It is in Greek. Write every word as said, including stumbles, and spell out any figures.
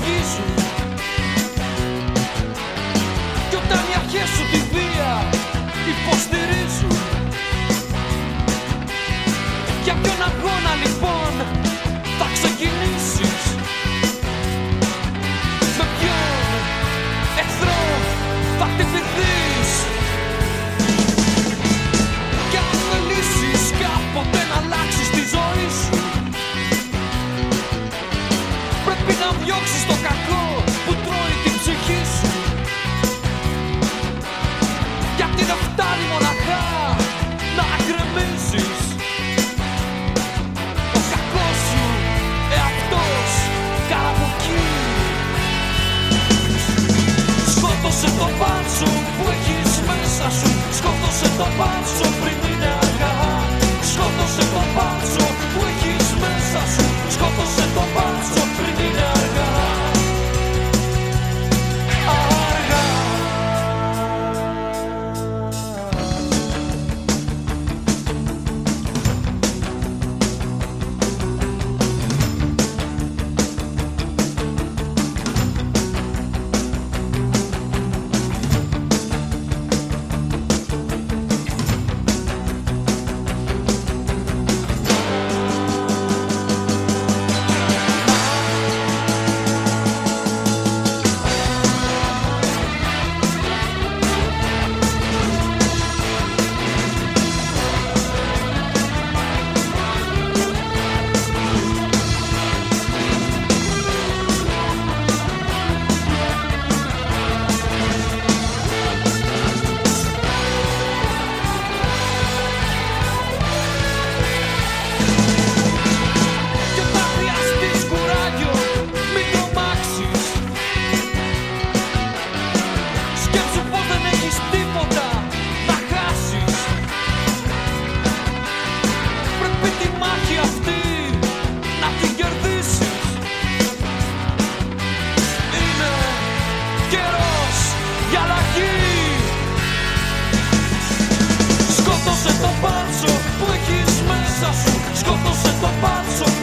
αγγίζουν. Κι όταν οι αρχές σου τη βία υποστηρίζουν. Για ποιον αγώνα λοιπόν θα ξεκινήσεις? Με ποιον εχθρό θα χτυπηθείς? Κι αν θελήσεις κάποτε να αλλάξεις τη ζωή σου, πρέπει να διώξεις το κακό που τρώει την ψυχή σου. Γιατί δεν φτάνει μοναχά να γκρεμίζεις. Ο κακός σου εαυτός καραβουκεί. Σκότωσε το μπάτσο που έχεις μέσα σου. Σκότωσε το μπάτσο πριν είναι αργά. Σκότωσε το μπάτσο που έχεις μέσα σου. Σκότωσε το μπάτσο πριν είναι αργά. Αργά. Σκότωσε το μπάτσο που έχεις μέσα σου. Σκότωσε το μπάτσο